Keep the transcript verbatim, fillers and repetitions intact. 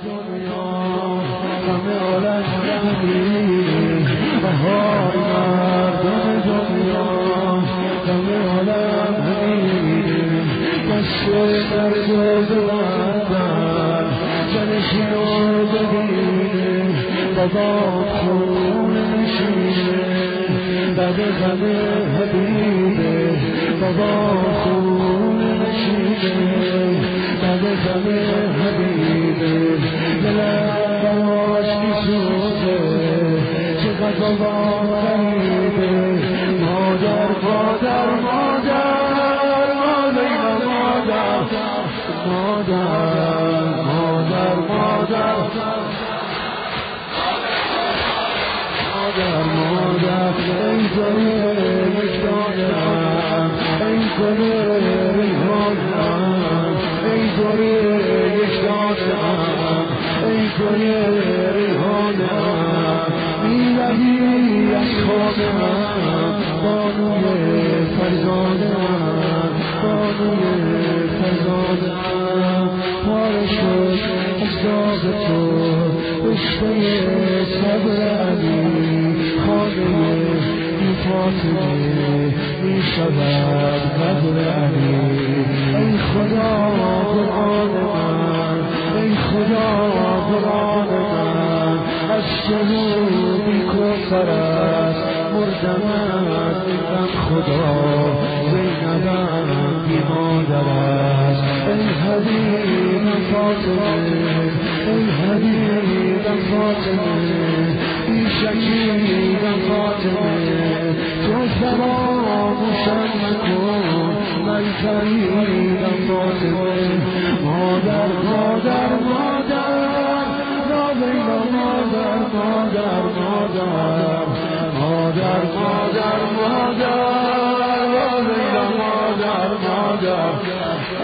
دنیا همه عالم همین بهای مردم دنیا همه عالم همین دسته درد و بندن جنشین و ببینه بابا خون نشینه بد غم حبیبه بابا خون نشینه بد غم حبیبه دلم براش میسوزه چقدر بابا غریبه مادر مادر مادر مادر مادر مادر مادر مادر مادر ای گله یک دانم ای گله ریحانم ای گله یک دانم ای گله ریحانم میروی از خانم بانوی فرزانم بانوی فرزانم پاره شد از داغ تو عشقه صبر علی خانه بی فاطمه می شود قبر علی ای خدا قرآن من ای خدا قرآن من از جنوبی کوثر است مردمت من خدا زینبم بی مادر است ای حبیبم فاطمه ای حبیبم فاطمه بی شکیبم فاطمه تو فراموشم نکن من فریدم فاطمه مادر مادر مادر رابینا مادر مادر مادر مادر مادر مادر رابینا مادر مادر